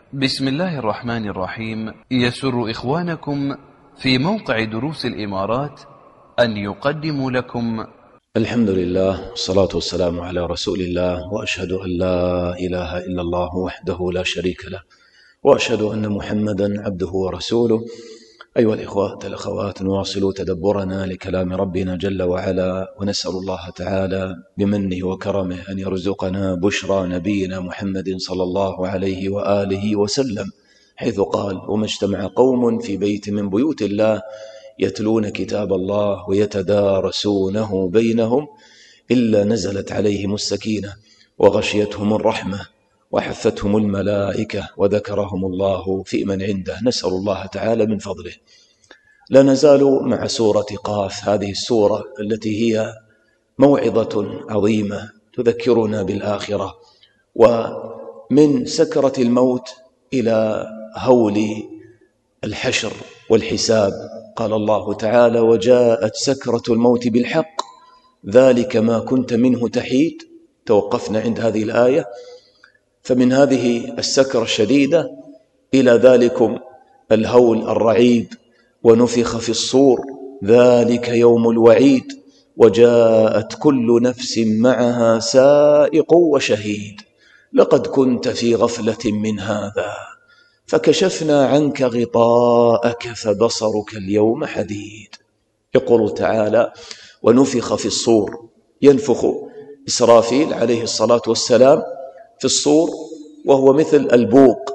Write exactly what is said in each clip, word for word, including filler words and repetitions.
بسم الله الرحمن الرحيم. يسر إخوانكم في موقع دروس الإمارات أن يقدموا لكم الحمد لله والصلاة والسلام على رسول الله، وأشهد أن لا إله إلا الله وحده لا شريك له، وأشهد أن محمدا عبده ورسوله. أيها الإخوة الأخوات، نواصل تدبرنا لكلام ربنا جل وعلا، ونسأل الله تعالى بمنه وكرمه أن يرزقنا بشرى نبينا محمد صلى الله عليه وآله وسلم، حيث قال: وما اجتمع قوم في بيت من بيوت الله يتلون كتاب الله ويتدارسونه بينهم إلا نزلت عليهم السكينة وغشيتهم الرحمة وحفتهم الملائكة وذكرهم الله في من عنده. نسأل الله تعالى من فضله. لا نزال مع سورة قاف، هذه السورة التي هي موعظة عظيمة تذكرنا بالآخرة، ومن سكرة الموت إلى هول الحشر والحساب. قال الله تعالى: وجاءت سكرة الموت بالحق ذلك ما كنت منه تحيد. توقفنا عند هذه الآية. فمن هذه السكرة الشديدة إلى ذلكم الهول الرعيب: ونفخ في الصور ذلك يوم الوعيد وجاءت كل نفس معها سائق وشهيد لقد كنت في غفلة من هذا فكشفنا عنك غطاءك فبصرك اليوم حديد. يقول تعالى: ونفخ في الصور، ينفخ إسرافيل عليه الصلاة والسلام في الصور، وهو مثل البوق.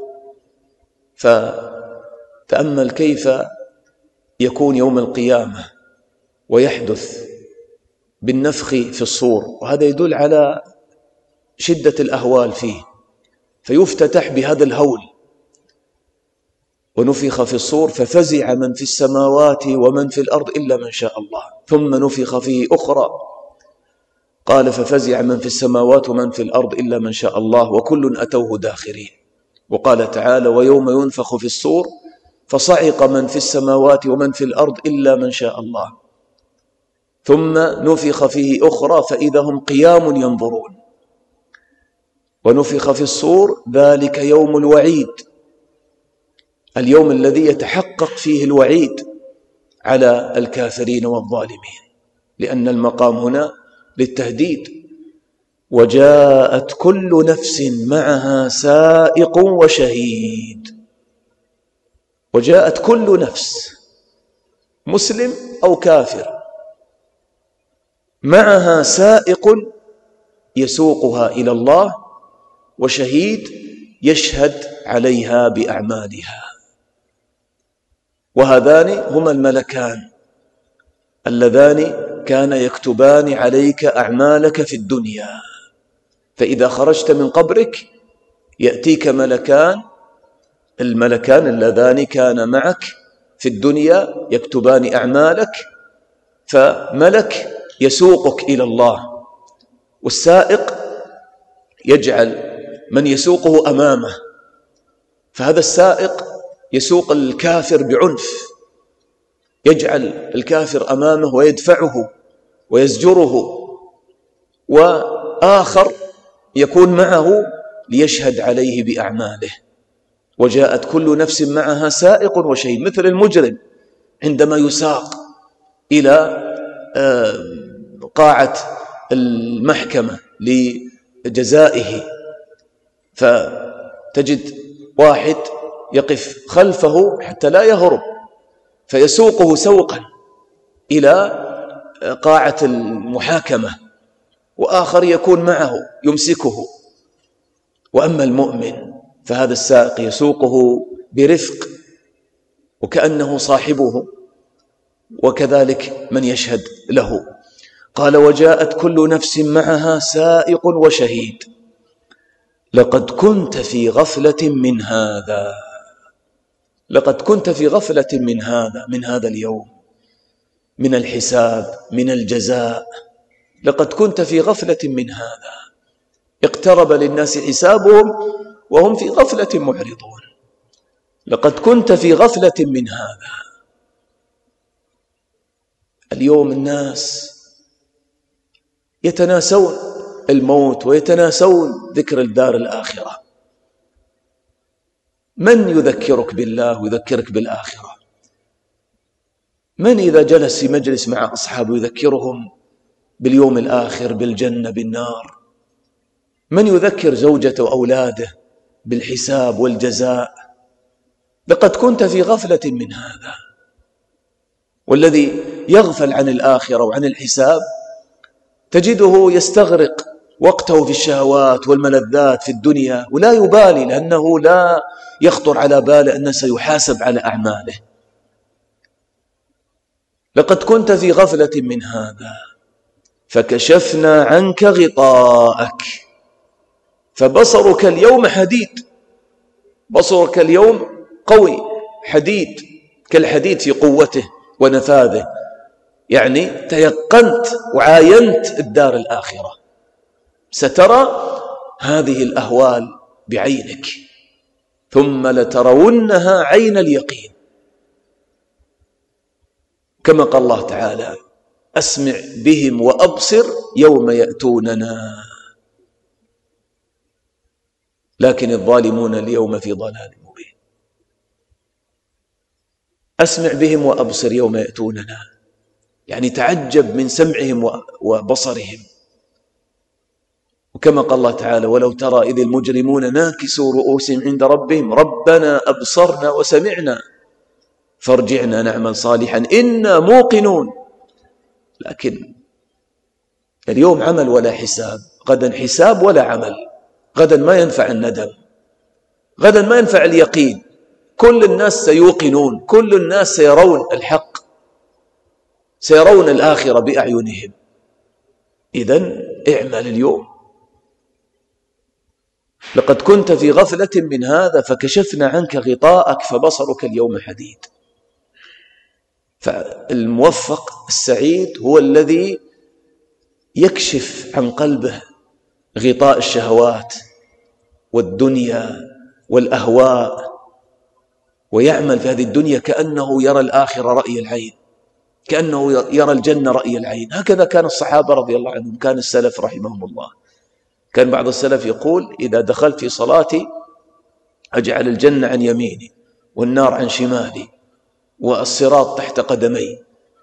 فتأمل كيف يكون يوم القيامة ويحدث بالنفخ في الصور، وهذا يدل على شدة الأهوال فيه، فيفتتح بهذا الهول: ونفخ في الصور ففزع من في السماوات ومن في الأرض إلا من شاء الله، ثم نفخ فيه أخرى قال ففزع من في السماوات ومن في الأرض إلا من شاء الله وكل أتوه داخرين. وقال تعالى: ويوم ينفخ في الصور فصعق من في السماوات ومن في الأرض إلا من شاء الله، ثم نفخ فيه أخرى فإذا هم قيام ينظرون. ونفخ في الصور ذلك يوم الوعيد، اليوم الذي يتحقق فيه الوعيد على الكافرين والظالمين، لأن المقام هنا للتهديد. وجاءت كل نفس معها سائق وشهيد. وجاءت كل نفس، مسلم أو كافر، معها سائق يسوقها إلى الله، وشهيد يشهد عليها بأعمالها. وهذان هما الملكان اللذان كان يكتبان عليك أعمالك في الدنيا. فإذا خرجت من قبرك يأتيك ملكان، الملكان اللذان كان معك في الدنيا يكتبان أعمالك، فملك يسوقك إلى الله، والسائق يجعل من يسوقه أمامه، فهذا السائق يسوق الكافر بعنف، يجعل الكافر أمامه ويدفعه ويزجره، وآخر يكون معه ليشهد عليه بأعماله. وجاءت كل نفس معها سائق وشهيد، مثل المجرم عندما يساق إلى قاعة المحكمة لجزائه، فتجد واحد يقف خلفه حتى لا يهرب فيسوقه سوقا إلى قاعة المحاكمة، وآخر يكون معه يمسكه. وأما المؤمن فهذا السائق يسوقه برفق وكأنه صاحبه، وكذلك من يشهد له. قال: وجاءت كل نفس معها سائق وشهيد لقد كنت في غفلة من هذا. لقد كنت في غفلة من هذا، من هذا اليوم، من الحساب، من الجزاء. لقد كنت في غفلة من هذا. اقترب للناس حسابهم وهم في غفلة معرضون. لقد كنت في غفلة من هذا. اليوم الناس يتناسون الموت ويتناسون ذكر الدار الآخرة. من يذكرك بالله ويذكرك بالآخرة؟ من إذا جلس في مجلس مع أصحابه يذكرهم باليوم الآخر، بالجنة، بالنار؟ من يذكر زوجته وأولاده بالحساب والجزاء؟ لقد كنت في غفلة من هذا. والذي يغفل عن الآخرة وعن الحساب تجده يستغرق وقته في الشهوات والملذات في الدنيا ولا يبالي، لأنه لا يخطر على باله أنه سيحاسب على أعماله. لقد كنت في غفلة من هذا فكشفنا عنك غطاءك فبصرك اليوم حديد. بصرك اليوم قوي حديد، كالحديد في قوته ونفاذه، يعني تيقنت وعاينت الدار الآخرة، سترى هذه الأهوال بعينك، ثم لترونها عين اليقين، كما قال الله تعالى: أسمع بهم وأبصر يوم يأتوننا لكن الظالمون اليوم في ضلال مبين. أسمع بهم وأبصر يوم يأتوننا، يعني تعجب من سمعهم وبصرهم. وكما قال الله تعالى: ولو ترى إذ المجرمون ناكسوا رؤوسهم عند ربهم ربنا أبصرنا وسمعنا فارجعنا نعمل صالحا إنا موقنون. لكن اليوم عمل ولا حساب، غدا حساب ولا عمل، غدا ما ينفع الندم، غدا ما ينفع اليقين. كل الناس سيوقنون، كل الناس سيرون الحق، سيرون الآخرة بأعينهم. إذن اعمل اليوم. لقد كنت في غفلة من هذا فكشفنا عنك غطاءك فبصرك اليوم حديد. فالموفق السعيد هو الذي يكشف عن قلبه غطاء الشهوات والدنيا والأهواء، ويعمل في هذه الدنيا كأنه يرى الآخرة رأي العين، كأنه يرى الجنة رأي العين. هكذا كان الصحابة رضي الله عنهم، كان السلف رحمهم الله. كان بعض السلف يقول: إذا دخلت في صلاتي أجعل الجنة عن يميني والنار عن شمالي والصراط تحت قدمي،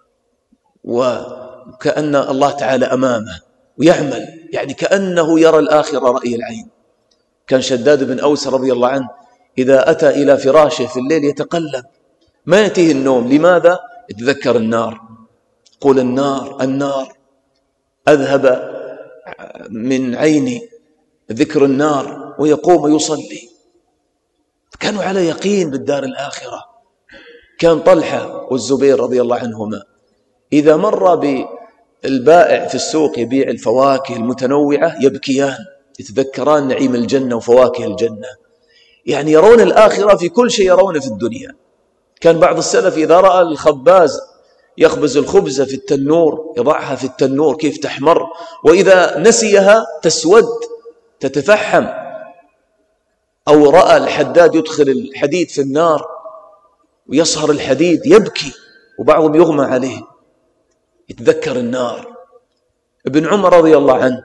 وكأن الله تعالى أمامه، ويعمل يعني كأنه يرى الآخرة رأي العين. كان شداد بن أوس رضي الله عنه إذا أتى إلى فراشه في الليل يتقلب، ما يأتيه النوم. لماذا؟ يتذكر النار، قول النار النار، أذهب من عيني ذكر النار، ويقوم يصلي. كانوا على يقين بالدار الآخرة. كان طلحة والزبير رضي الله عنهما إذا مر بالبائع في السوق يبيع الفواكه المتنوعة يبكيان، يتذكران نعيم الجنة وفواكه الجنة، يعني يرون الآخرة في كل شيء يرونه في الدنيا. كان بعض السلف إذا رأى الخباز يخبز الخبزة في التنور يضعها في التنور كيف تحمر، وإذا نسيها تسود تتفحم، أو رأى الحداد يدخل الحديد في النار ويصهر الحديد يبكي، وبعضهم يغمى عليه يتذكر النار. ابن عمر رضي الله عنه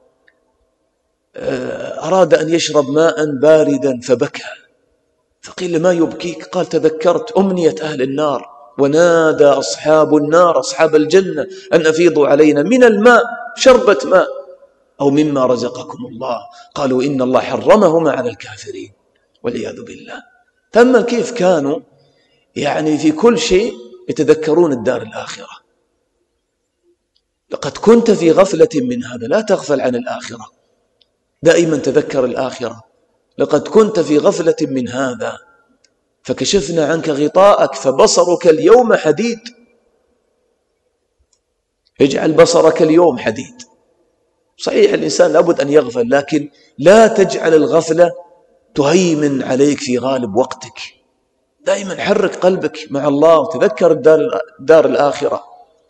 أراد أن يشرب ماء باردا فبكى، فقيل: ما يبكيك؟ قال: تذكرت أمنية أهل النار، ونادى أصحاب النار أصحاب الجنة أن أفيضوا علينا من الماء شربة ماء أو مما رزقكم الله، قالوا: إن الله حرمهما على الكافرين والعياذ بالله. تأمل كيف كانوا يعني في كل شيء يتذكرون الدار الآخرة. لقد كنت في غفلة من هذا، لا تغفل عن الآخرة، دائما تذكر الآخرة. لقد كنت في غفلة من هذا فكشفنا عنك غطاءك فبصرك اليوم حديد. اجعل بصرك اليوم حديد. صحيح الإنسان لابد أن يغفل، لكن لا تجعل الغفلة تهيمن عليك في غالب وقتك. دائما حرك قلبك مع الله وتذكر الدار, الدار الآخرة.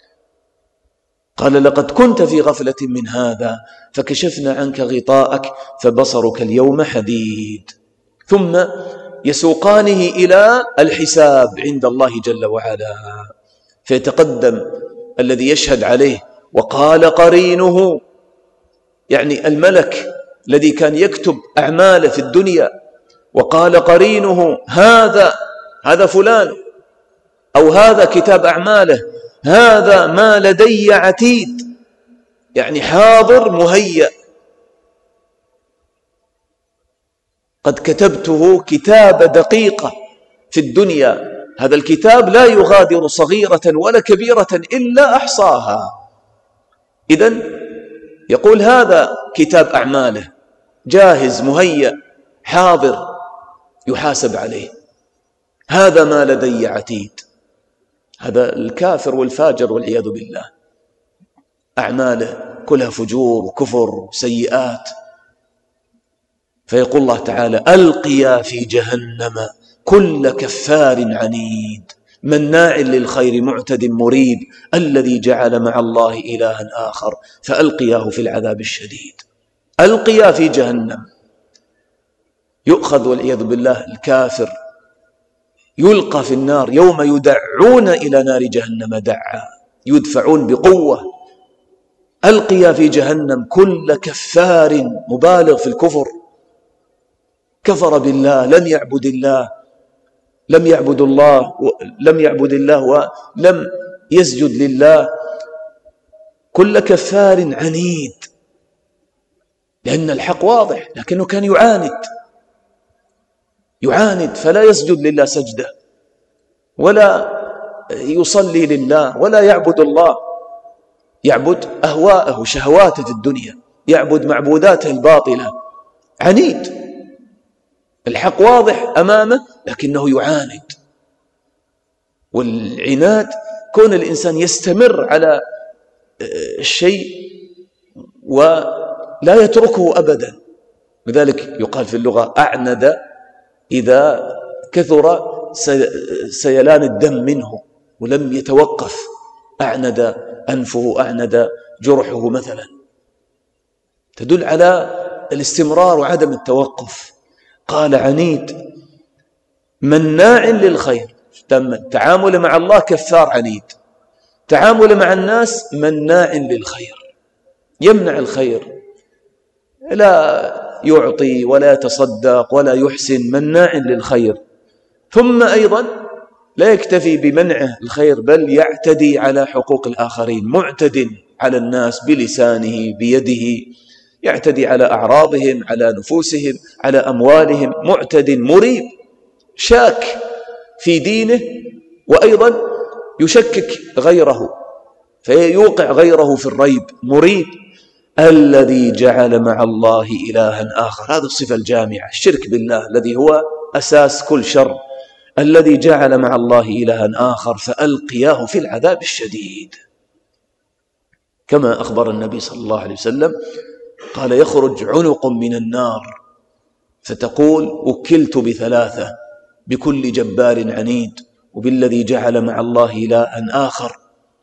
قال: لقد كنت في غفلة من هذا فكشفنا عنك غطاءك فبصرك اليوم حديد. ثم يسوقانه إلى الحساب عند الله جل وعلا، فيتقدم الذي يشهد عليه. وقال قرينه، يعني الملك الذي كان يكتب أعماله في الدنيا وقال قرينه هذا هذا فلان أو هذا كتاب أعماله، هذا ما لدي عتيد، يعني حاضر مهيأ، قد كتبته كتاب دقيقة في الدنيا، هذا الكتاب لا يغادر صغيرة ولا كبيرة إلا أحصاها. إذن يقول هذا كتاب أعماله جاهز مهيأ حاضر يحاسب عليه، هذا ما لدي عتيد. هذا الكافر والفاجر والعياذ بالله أعماله كلها فجور وكفر وسيئات، فيقول الله تعالى ألقيا في جهنم كل كفار عنيد مناع للخير معتد مريب الذي جعل مع الله إلها آخر فألقياه في العذاب الشديد. ألقيا في جهنم، يؤخذ والعياذ بالله الكافر يلقى في النار يوم يدعون إلى نار جهنم دعا، يدفعون بقوة. ألقيا في جهنم كل كفار مبالغ في الكفر، كفر بالله، لم يعبد الله لم يعبد الله لم يعبد الله ولم يسجد لله، كل كفار عنيد، لأن الحق واضح لكنه كان يعاند يعاند فلا يسجد لله سجدة ولا يصلي لله ولا يعبد الله، يعبد أهواءه وشهواته في الدنيا، يعبد معبوداته الباطلة، عنيد. الحق واضح أمامه لكنه يعاند. والعناد كون الإنسان يستمر على الشيء ولا يتركه أبدا، لذلك يقال في اللغة أعند إذا كثر سيلان الدم منه ولم يتوقف، أعند أنفه، أعند جرحه مثلا، تدل على الاستمرار وعدم التوقف. قال عنيد مناع للخير، تعامل مع الله كفار عنيد، تعامل مع الناس مناع للخير، يمنع الخير، لا يعطي ولا يتصدق ولا يحسن، مناع للخير. ثم أيضا لا يكتفي بمنعه الخير بل يعتدي على حقوق الآخرين، معتد على الناس بلسانه بيده، يعتدي على أعراضهم، على نفوسهم، على أموالهم، معتد مريب، شاك في دينه وأيضا يشكك غيره فيوقع غيره في الريب، مريب. الذي جعل مع الله إلها آخر، هذه الصفة الجامعة، الشرك بالله الذي هو أساس كل شر، الذي جعل مع الله إلها آخر فألقياه في العذاب الشديد، كما أخبر النبي صلى الله عليه وسلم قال يخرج عنق من النار فتقول وكلت بثلاثة، بكل جبار عنيد وبالذي جعل مع الله إلها آخر.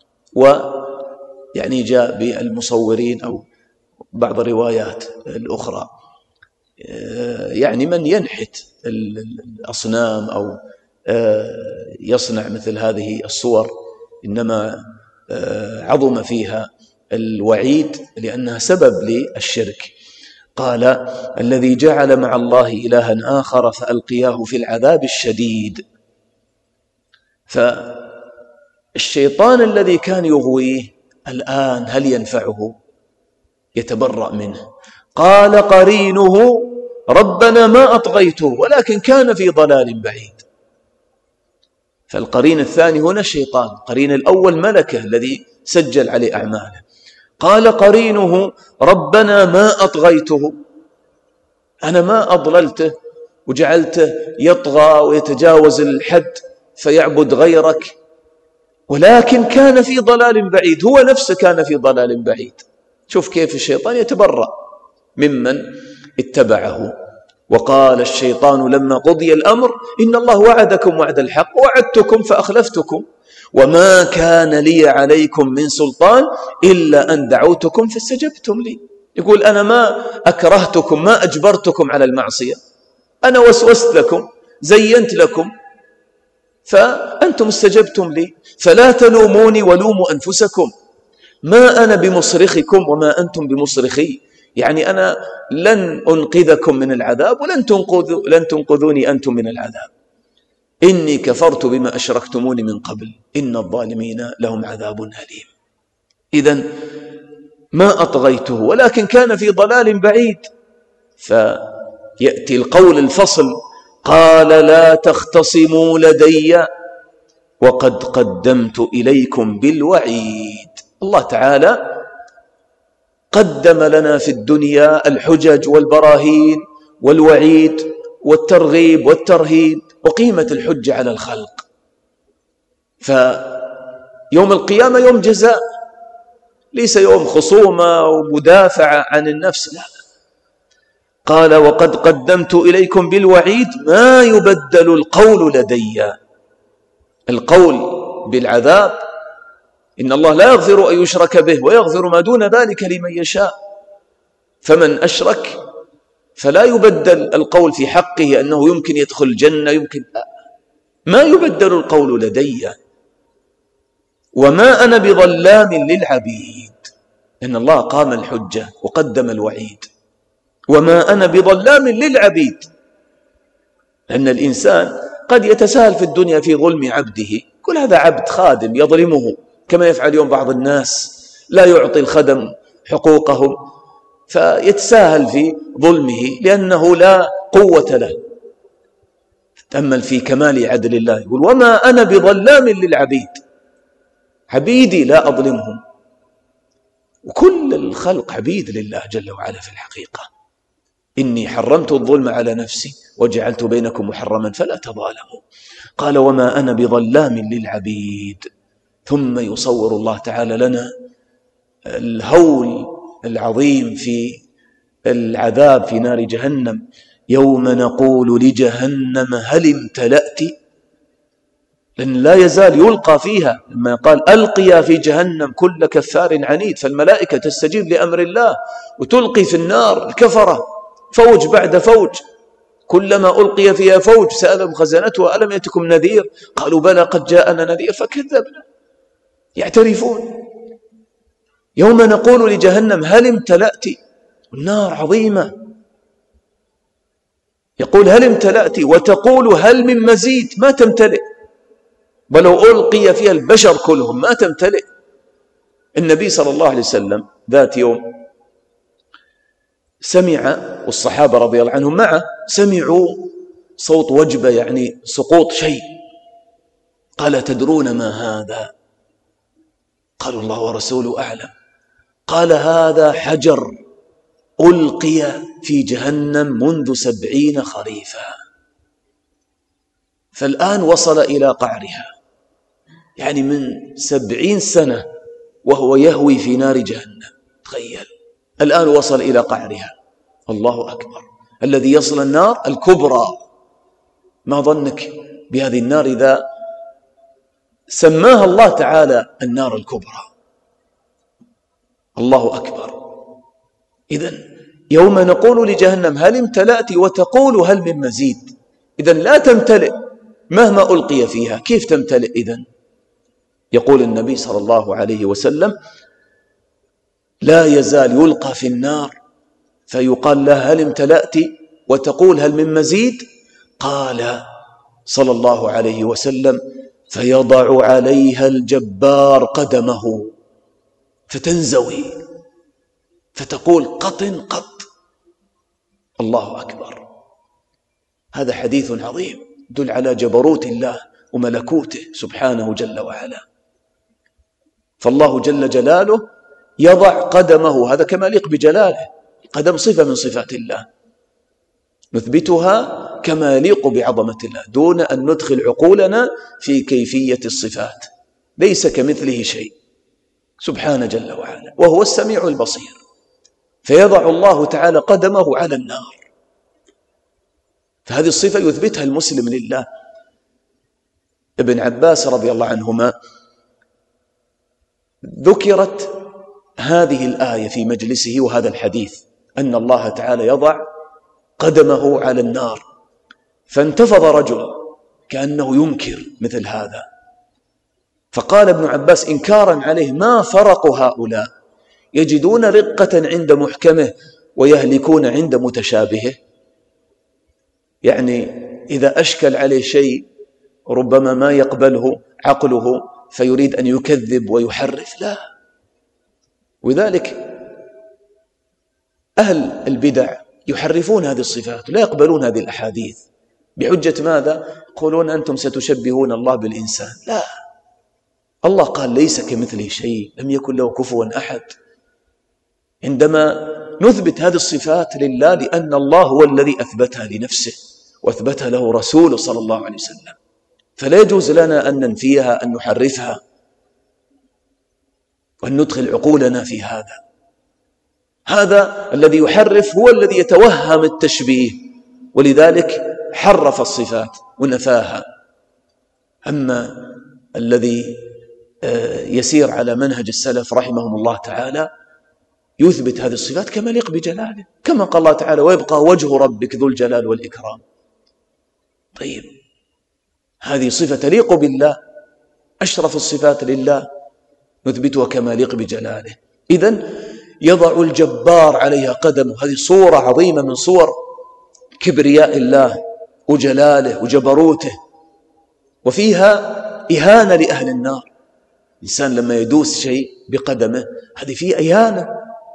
ويعني جاء بالمصورين أو بعض الروايات الأخرى يعني من ينحت الأصنام أو يصنع مثل هذه الصور إنما عظم فيها الوعيد لأنها سبب للشرك. قال الذي جعل مع الله إلها آخر فألقياه في العذاب الشديد. فالشيطان الذي كان يغويه الآن هل ينفعه؟ يتبرأ منه. قال قرينه ربنا ما أطغيته ولكن كان في ضلال بعيد. فالقرين الثاني هنا الشيطان، قرين الأول ملكه الذي سجل عليه أعماله. قال قرينه ربنا ما أطغيته، أنا ما أضللته وجعلته يطغى ويتجاوز الحد فيعبد غيرك، ولكن كان في ضلال بعيد، هو نفسه كان في ضلال بعيد. شوف كيف الشيطان يتبرأ ممن اتبعه. وقال الشيطان لما قضي الأمر إن الله وعدكم وعد الحق ووعدتكم فأخلفتكم وما كان لي عليكم من سلطان إلا أن دعوتكم فاستجبتم لي. يقول أنا ما أكرهتكم، ما أجبرتكم على المعصية، أنا وسوست لكم، زينت لكم، فأنتم استجبتم لي، فلا تلوموني ولوموا أنفسكم، ما أنا بمصرخكم وما أنتم بمصرخي. يعني أنا لن أنقذكم من العذاب ولن تنقذوا لن تنقذوني أنتم من العذاب، إني كفرت بما أشركتموني من قبل إن الظالمين لهم عذاب أليم. إذن ما أطغيته ولكن كان في ضلال بعيد. فيأتي القول الفصل: قال لا تختصموا لدي وقد قدمت إليكم بالوعيد. الله تعالى قدم لنا في الدنيا الحجج والبراهين والوعيد والترغيب والترهيب وقيمة الحجة على الخلق. فيوم القيامة يوم جزاء، ليس يوم خصومة ومدافعة عن النفس، لا. قال وقد قدمت إليكم بالوعيد ما يبدل القول لدي. القول بالعذاب إن الله لا يغفر أن يشرك به ويغفر ما دون ذلك لمن يشاء، فمن أشرك فلا يبدل القول في حقه أنه يمكن يدخل الجنة، يمكن ما يبدل القول لدي وما أنا بظلام للعبيد. إن الله قام الحجة وقدم الوعيد، وما أنا بظلام للعبيد. لأن الإنسان قد يتساهل في الدنيا في ظلم عبده، كل هذا عبد خادم يظلمه كما يفعل اليوم بعض الناس، لا يعطي الخدم حقوقهم فيتساهل في ظلمه لأنه لا قوة له. تأمل في كمال عدل الله، يقول وما أنا بظلام للعبيد، عبيدي لا أظلمهم. وكل الخلق عبيد لله جل وعلا في الحقيقة. إني حرمت الظلم على نفسي وجعلت بينكم محرما فلا تظالموا. قال وما أنا بظلام للعبيد. ثم يصور الله تعالى لنا الهول العظيم في العذاب في نار جهنم: يوم نقول لجهنم هل امتلأت. لأن لا يزال يلقى فيها، لما قال ألقيا في جهنم كل كفار عنيد، فالملائكة تستجيب لأمر الله وتلقي في النار الكفرة فوج بعد فوج. كلما ألقي فيها فوج سألهم خزنتها ألم يأتكم نذير؟ قالوا بلى قد جاءنا نذير فكذبنا. يعترفون. يوم نقول لجهنم هل امتلأت، النار عظيمة، يقول هل امتلأت وتقول هل من مزيد، ما تمتلئ، بل لو ألقي فيها البشر كلهم ما تمتلئ. النبي صلى الله عليه وسلم ذات يوم سمع، والصحابة رضي الله عنهم معه، سمعوا صوت وجبة يعني سقوط شيء. قال تدرون ما هذا؟ قالوا الله ورسوله أعلم. قال هذا حجر ألقي في جهنم منذ سبعين خريفا، فالآن وصل إلى قعرها، يعني من سبعين سنة وهو يهوي في نار جهنم. تخيل الآن وصل إلى قعرها. الله أكبر. الذي يصل النار الكبرى. ما ظنك بهذه النار إذا سماها الله تعالى النار الكبرى؟ الله أكبر. إذن يوم نقول لجهنم هل امتلأت وتقول هل من مزيد. إذن لا تمتلئ مهما ألقي فيها. كيف تمتلئ إذن؟ يقول النبي صلى الله عليه وسلم لا يزال يلقى في النار فيقال لها هل امتلأت وتقول هل من مزيد؟ قال صلى الله عليه وسلم فيضع عليها الجبار قدمه فتنزوي فتقول قط قط. الله أكبر. هذا حديث عظيم يدل على جبروت الله وملكوته سبحانه جل وعلا. فالله جل جلاله يضع قدمه، هذا كما يليق بجلاله. القدم صفة من صفات الله نثبتها كما يليق بعظمة الله دون أن ندخل عقولنا في كيفية الصفات. ليس كمثله شيء سبحانه جل وعلا، وهو السميع البصير. فيضع الله تعالى قدمه على النار، فهذه الصفة يثبتها المسلم لله. ابن عباس رضي الله عنهما ذكرت هذه الآية في مجلسه وهذا الحديث أن الله تعالى يضع قدمه على النار، فانتفض رجل كأنه ينكر مثل هذا، فقال ابن عباس إنكارا عليه ما فرق هؤلاء يجدون رقة عند محكمه ويهلكون عند متشابهه، يعني إذا أشكل عليه شيء ربما ما يقبله عقله فيريد أن يكذب ويحرف، لا. وذلك أهل البدع يحرفون هذه الصفات لا يقبلون هذه الأحاديث بحجة ماذا؟ يقولون أنتم ستشبهون الله بالإنسان. لا، الله قال ليس كمثله شيء، لم يكن له كفوا أحد. عندما نثبت هذه الصفات لله لأن الله هو الذي أثبتها لنفسه وأثبتها له رسوله صلى الله عليه وسلم، فلا يجوز لنا أن ننفيها، أن نحرفها، وأن ندخل عقولنا في هذا. هذا الذي يحرف هو الذي يتوهم التشبيه، ولذلك حرف الصفات ونفاها. أما الذي يسير على منهج السلف رحمهم الله تعالى يثبت هذه الصفات كما يليق بجلاله، كما قال الله تعالى: ويبقى وجه ربك ذو الجلال والإكرام. طيب، هذه صفة تليق بالله، أشرف الصفات لله نثبتها كما يليق بجلاله. إذن يضع الجبار عليها قدمه، هذه صورة عظيمة من صور كبرياء الله وجلاله وجبروته، وفيها إهانة لأهل النار. الإنسان لما يدوس شيء بقدمه هذه فيها إهانة،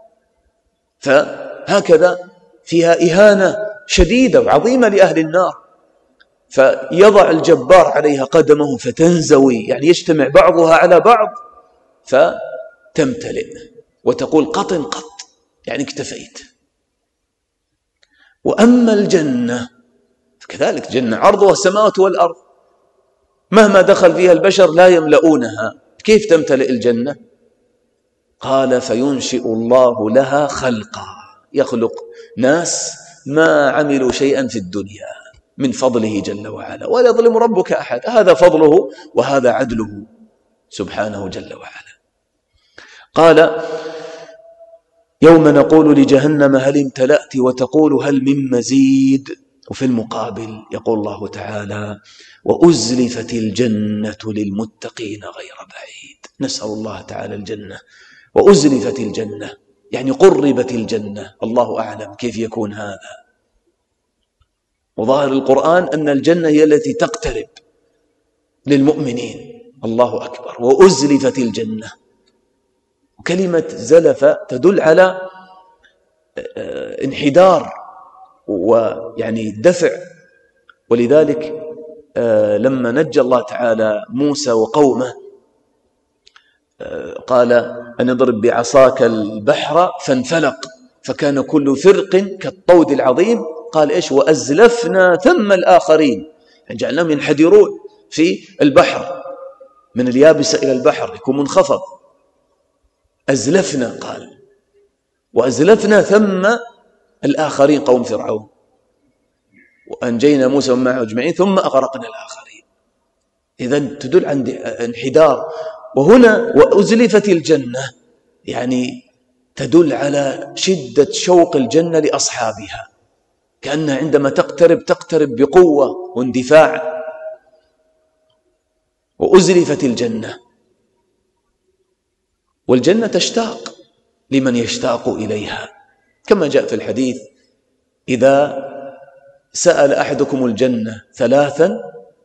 فهكذا فيها إهانة شديدة وعظيمة لأهل النار. فيضع الجبار عليها قدمه فتنزوي، يعني يجتمع بعضها على بعض فتمتلئ وتقول قط قط، يعني اكتفيت. وأما الجنة كذلك، جنة عرضها السماوات والأرض، مهما دخل فيها البشر لا يملؤونها. كيف تمتلئ الجنة؟ قال: فينشئ الله لها خلقا، يخلق ناس ما عملوا شيئا في الدنيا من فضله جل وعلا، ولا يظلم ربك أحد، هذا فضله وهذا عدله سبحانه جل وعلا. قال: يوم نقول لجهنم هل امتلأت وتقول هل من مزيد. وفي المقابل يقول الله تعالى: وأزلفت الجنة للمتقين غير بعيد. نسأل الله تعالى الجنة. وأزلفت الجنة يعني قربت الجنة، الله أعلم كيف يكون هذا. وظاهر القرآن أن الجنة هي التي تقترب للمؤمنين، الله أكبر. وأزلفت الجنة، كلمة زلف تدل على انحدار ويعني دفع. ولذلك لما نجى الله تعالى موسى وقومه قال: أن اضرب بعصاك البحر فانفلق فكان كل فرق كالطود العظيم. قال إيش؟ وأزلفنا ثم الآخرين، يعني جعلناهم ينحدرون في البحر من اليابسة إلى البحر، يكون منخفض. أزلفنا، قال وأزلفنا ثم الآخرين قوم فرعون، وأنجينا موسى ومعه أجمعين ثم أغرقنا الآخرين. إذن تدل عن انحدار. وهنا وأزلفت الجنة يعني تدل على شدة شوق الجنة لأصحابها، كأنها عندما تقترب تقترب بقوة واندفاع. وأزلفت الجنة، والجنة تشتاق لمن يشتاق إليها، كما جاء في الحديث: إذا سأل أحدكم الجنة ثلاثا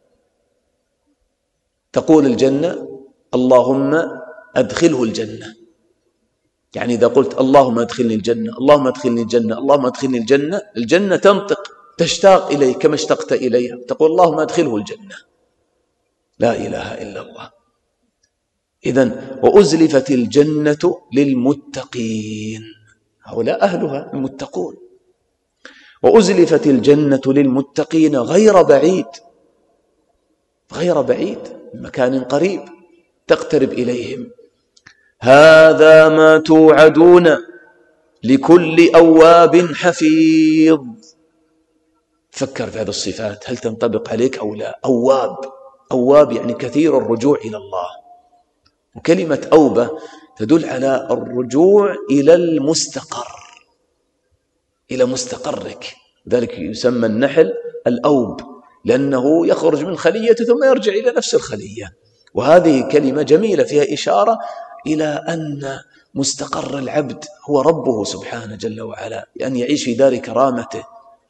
تقول الجنة: اللهم أدخله الجنة. يعني إذا قلت اللهم أدخلني الجنة، اللهم أدخلني الجنة، اللهم أدخلني الجنة، الجنة تنطق تشتاق إليه كما اشتقت إليها، تقول اللهم أدخله الجنة. لا إله إلا الله. إذن وأزلفت الجنة للمتقين، هؤلاء أهلها المتقون. وأزلفت الجنة للمتقين غير بعيد، غير بعيد، مكان قريب تقترب إليهم. هذا ما توعدون لكل أواب حفيظ. فكر في هذه الصفات، هل تنطبق عليك أو لا؟ أواب، أواب يعني كثير الرجوع إلى الله. وكلمة أوبة تدل على الرجوع إلى المستقر، إلى مستقرك. ذلك يسمى النحل الأوب، لأنه يخرج من خليته ثم يرجع إلى نفس الخلية. وهذه كلمة جميلة فيها إشارة إلى أن مستقر العبد هو ربه سبحانه جل وعلا، أن يعيش في دار كرامته،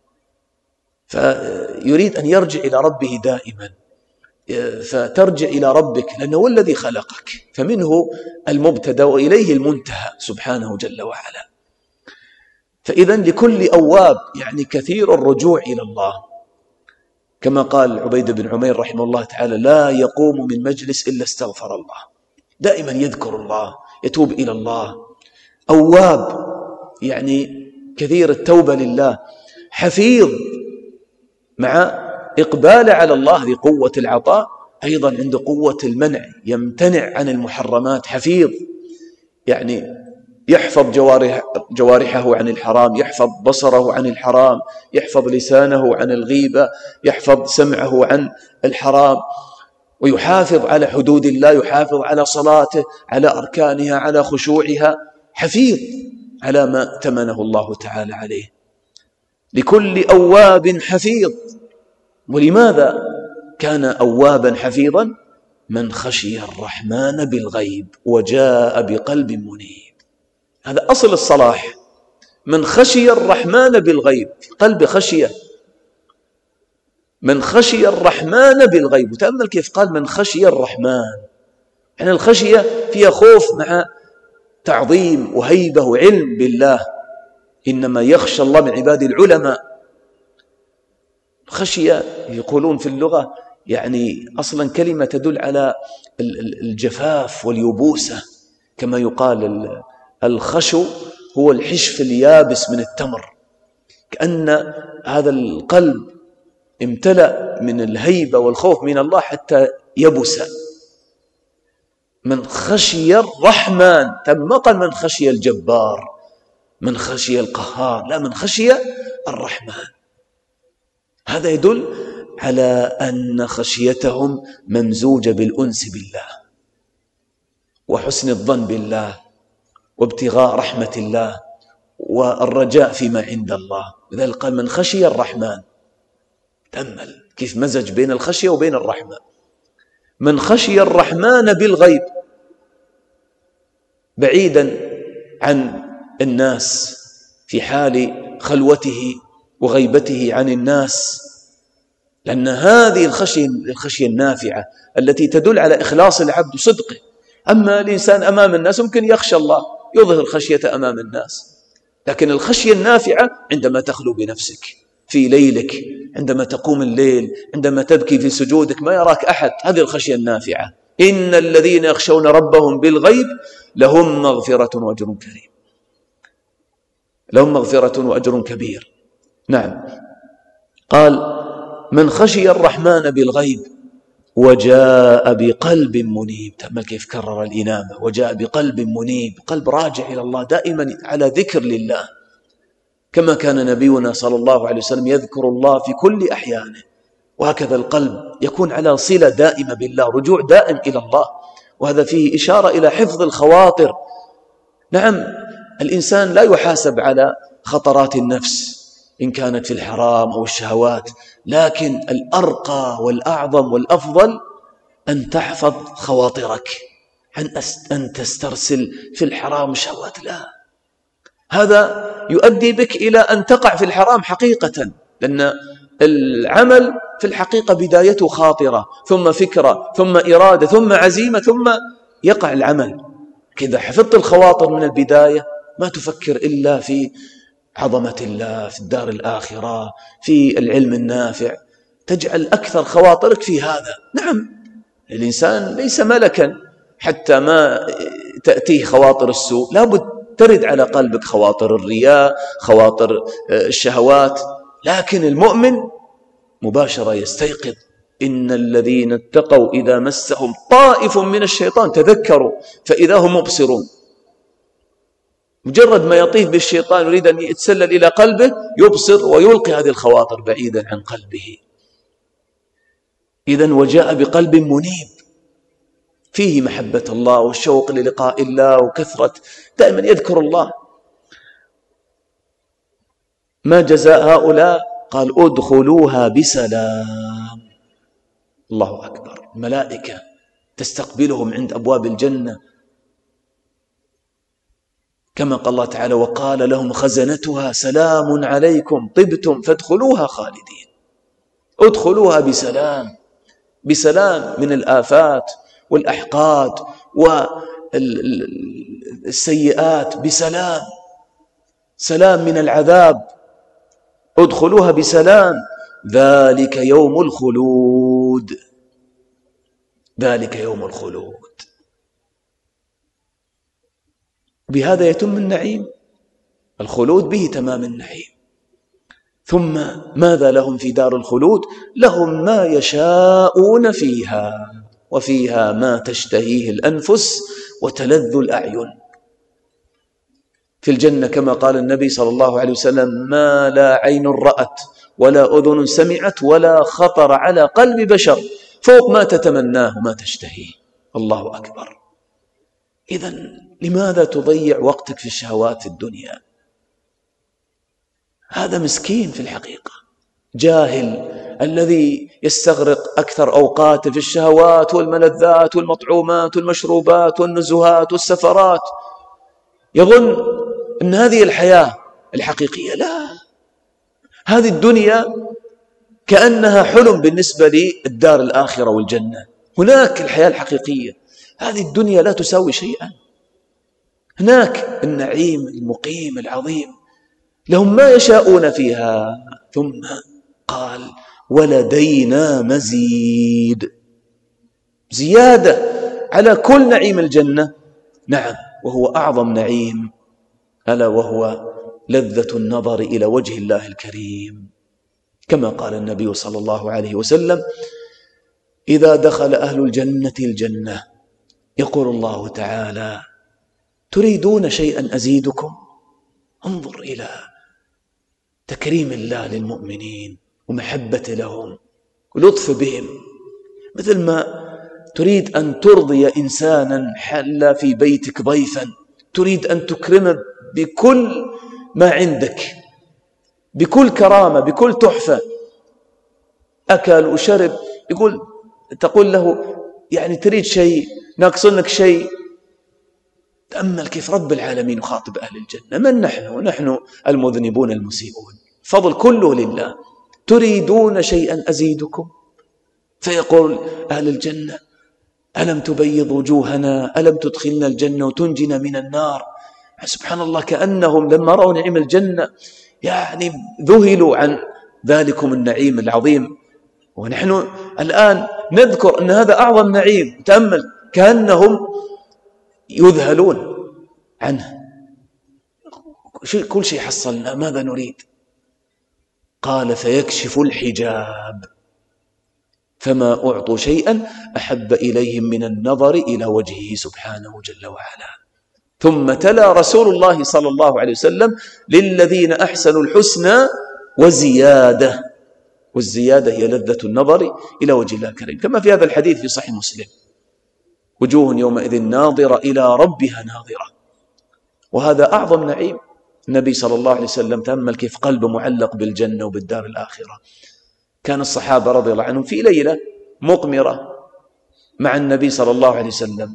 فيريد أن يرجع إلى ربه دائما، فترجع إلى ربك لأنه هو الذي خلقك، فمنه المبتدأ وإليه المنتهى سبحانه جل وعلا. فإذا لكل أواب يعني كثير الرجوع إلى الله، كما قال عبيد بن عمير رحمه الله تعالى: لا يقوم من مجلس إلا استغفر الله، دائما يذكر الله، يتوب إلى الله. أواب يعني كثير التوبة لله. حفيظ مع إقبال على الله لقوة العطاء، أيضا عنده قوة المنع، يمتنع عن المحرمات. حفيظ يعني يحفظ جوارح جوارحه عن الحرام، يحفظ بصره عن الحرام، يحفظ لسانه عن الغيبة، يحفظ سمعه عن الحرام، ويحافظ على حدود الله، يحافظ على صلاته، على أركانها، على خشوعها. حفيظ على ما ائتمنه الله تعالى عليه. لكل أواب حفيظ. ولماذا كان أوابا حفيظا؟ من خشي الرحمن بالغيب وجاء بقلب منيب. هذا أصل الصلاح. من خشي الرحمن بالغيب، قلب خشية. من خشي الرحمن بالغيب، وتأمل كيف قال من خشي الرحمن، يعني الخشية فيها خوف مع تعظيم وهيبة وعلم بالله. إنما يخشى الله من عباده العلماء. خشية يقولون في اللغة يعني أصلا كلمة تدل على الجفاف واليبوسة، كما يقال الخشو هو الحشف اليابس من التمر، كأن هذا القلب امتلأ من الهيبة والخوف من الله حتى يبس. من خشي الرحمن، تم قال من خشي الجبار، من خشي القهار، لا، من خشي الرحمن. هذا يدل على أن خشيتهم ممزوجة بالأنس بالله وحسن الظن بالله وابتغاء رحمة الله والرجاء فيما عند الله. لذلك قال من خشي الرحمن. تأمل كيف مزج بين الخشية وبين الرحمة. من خشي الرحمن بالغيب، بعيدا عن الناس، في حال خلوته وغيبته عن الناس، لأن هذه الخشية الخشية النافعة التي تدل على إخلاص العبد وصدقه. أما الإنسان أمام الناس ممكن يخشى الله، يظهر خشية أمام الناس، لكن الخشية النافعة عندما تخلو بنفسك في ليلك، عندما تقوم الليل، عندما تبكي في سجودك ما يراك أحد، هذه الخشية النافعة. إن الذين يخشون ربهم بالغيب لهم مغفرة وأجر كريم، لهم مغفرة وأجر كبير. نعم، قال من خشي الرحمن بالغيب وجاء بقلب منيب. تأمل كيف كرر الإنابة، وجاء بقلب منيب، قلب راجع إلى الله دائما على ذكر لله، كما كان نبينا صلى الله عليه وسلم يذكر الله في كل أحيانه. وهكذا القلب يكون على صلة دائمة بالله، رجوع دائم إلى الله، وهذا فيه إشارة إلى حفظ الخواطر. نعم، الإنسان لا يحاسب على خطرات النفس إن كانت في الحرام أو الشهوات، لكن الأرقى والأعظم والأفضل أن تحفظ خواطرك عن أن تسترسل في الحرام والشهوات. لا، هذا يؤدي بك إلى أن تقع في الحرام حقيقة، لأن العمل في الحقيقة بدايته خاطرة، ثم فكرة، ثم إرادة، ثم عزيمة، ثم يقع العمل. كذا حفظت الخواطر من البداية ما تفكر إلا في عظمة الله، في الدار الآخرة، في العلم النافع، تجعل أكثر خواطرك في هذا. نعم، الإنسان ليس ملكا حتى ما تأتيه خواطر السوء، لابد ترد على قلبك خواطر الرياء، خواطر الشهوات، لكن المؤمن مباشرة يستيقظ. إن الذين اتقوا إذا مسهم طائف من الشيطان تذكروا فإذا هم مبصرون. مجرد ما يطيف بالشيطان يريد أن يتسلل إلى قلبه يبصر ويلقي هذه الخواطر بعيدا عن قلبه. إذن وجاء بقلب منيب فيه محبة الله والشوق للقاء الله وكثرة دائما يذكر الله. ما جزاء هؤلاء؟ قال ادخلوها بسلام. الله أكبر، الملائكة تستقبلهم عند أبواب الجنة كما قال الله تعالى: وقال لهم خزنتها سلام عليكم طبتم فادخلوها خالدين. ادخلوها بسلام، بسلام من الآفات والأحقاد والسيئات، بسلام، سلام من العذاب، ادخلوها بسلام، ذلك يوم الخلود، ذلك يوم الخلود. بهذا يتم النعيم، الخلود به تمام النعيم. ثم ماذا لهم في دار الخلود؟ لهم ما يشاءون فيها، وفيها ما تشتهيه الأنفس وتلذ الأعين. في الجنة كما قال النبي صلى الله عليه وسلم: ما لا عين رأت ولا أذن سمعت ولا خطر على قلب بشر، فوق ما تتمناه ما تشتهيه. الله أكبر. إذن لماذا تضيع وقتك في الشهوات في الدنيا؟ هذا مسكين في الحقيقة، جاهل الذي يستغرق أكثر أوقاته في الشهوات والملذات والمطعومات والمشروبات والنزهات والسفرات، يظن أن هذه الحياة الحقيقية. لا، هذه الدنيا كأنها حلم بالنسبة للدار الآخرة والجنة. هناك الحياة الحقيقية، هذه الدنيا لا تساوي شيئا. هناك النعيم المقيم العظيم، لهم ما يشاءون فيها. ثم قال: ولدينا مزيد، زيادة على كل نعيم الجنة. نعم، وهو أعظم نعيم، ألا وهو لذة النظر إلى وجه الله الكريم، كما قال النبي صلى الله عليه وسلم: إذا دخل أهل الجنة الجنة يقول الله تعالى: تريدون شيئا أزيدكم؟ انظر إلى تكريم الله للمؤمنين ومحبة لهم ولطف بهم. مثل ما تريد أن ترضي إنسانا حل في بيتك ضيفا، تريد أن تكرمه بكل ما عندك، بكل كرامة، بكل تحفة، أكل وشرب، يقول تقول له يعني تريد شيء، ناقصنك شيء. تأمل كيف رب العالمين يخاطب أهل الجنة: من نحن؟ نحن المذنبون المسيئون، فضل كله لله. تريدون شيئا أزيدكم؟ فيقول أهل الجنة: ألم تبيض وجوهنا؟ ألم تدخلنا الجنة وتنجنا من النار؟ سبحان الله، كأنهم لما رأوا نعيم الجنة يعني ذهلوا عن ذلكم النعيم العظيم. ونحن الآن نذكر أن هذا أعظم نعيم. تأمل، كأنهم يذهلون عنه. كل شيء حصلنا، ماذا نريد؟ قال: فيكشف الحجاب فما أعطوا شيئا أحب إليهم من النظر إلى وجهه سبحانه جل وعلا. ثم تلا رسول الله صلى الله عليه وسلم: للذين أحسنوا الحسنى وزيادة. والزيادة هي لذة النظر إلى وجه الله الكريم، كما في هذا الحديث في صحيح مسلم: وجوه يومئذ ناظرة إلى ربها ناظرة. وهذا أعظم نعيم. النبي صلى الله عليه وسلم تأمل كيف قلبه معلق بالجنة وبالدار الآخرة. كان الصحابة رضي الله عنهم في ليلة مقمرة مع النبي صلى الله عليه وسلم،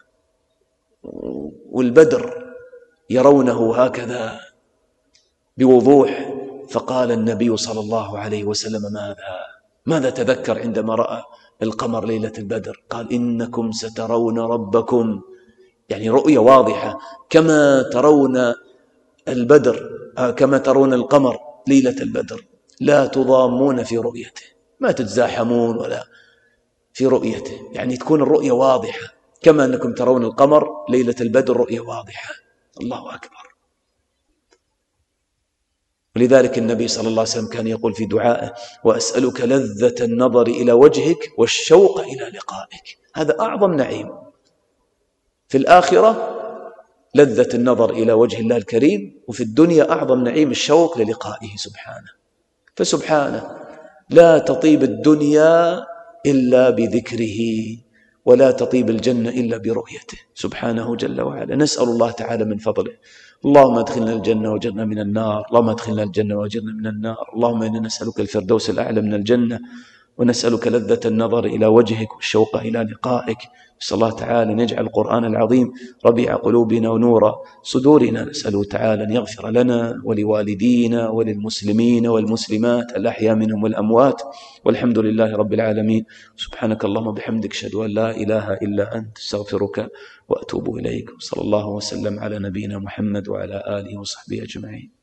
والبدر يرونه هكذا بوضوح، فقال النبي صلى الله عليه وسلم: ماذا ماذا تذكر عندما رأى القمر ليلة البدر؟ قال: إنكم سترون ربكم، يعني رؤية واضحة، كما ترون البدر كما ترون القمر ليلة البدر، لا تضامون في رؤيته، ما تتزاحمون ولا في رؤيته، يعني تكون الرؤية واضحة كما أنكم ترون القمر ليلة البدر رؤية واضحة. الله أكبر. ولذلك النبي صلى الله عليه وسلم كان يقول في دعائه: وأسألك لذة النظر إلى وجهك والشوق إلى لقائك. هذا أعظم نعيم في الآخرة، لذة النظر إلى وجه الله الكريم، وفي الدنيا أعظم نعيم الشوق للقائه سبحانه. فسبحانه لا تطيب الدنيا إلا بذكره، ولا تطيب الجنة إلا برؤيته سبحانه جل وعلا. نسأل الله تعالى من فضله: اللهم ادخلنا الجنة وجرنا من النار، اللهم ادخلنا الجنة وجرنا من النار، اللهم إنا نسألك الفردوس الأعلى من الجنة، ونسألك لذة النظر إلى وجهك والشوق إلى لقائك. نسأل الله تعالى أن يجعل القرآن العظيم ربيع قلوبنا ونور صدورنا. نسأله تعالى أن يغفر لنا ولوالدينا وللمسلمين والمسلمات الأحياء منهم والأموات، والحمد لله رب العالمين. سبحانك اللهم وبحمدك، أشهد أن لا إله إلا أنت، استغفرك وأتوب إليك. صلى الله وسلم على نبينا محمد وعلى آله وصحبه أجمعين.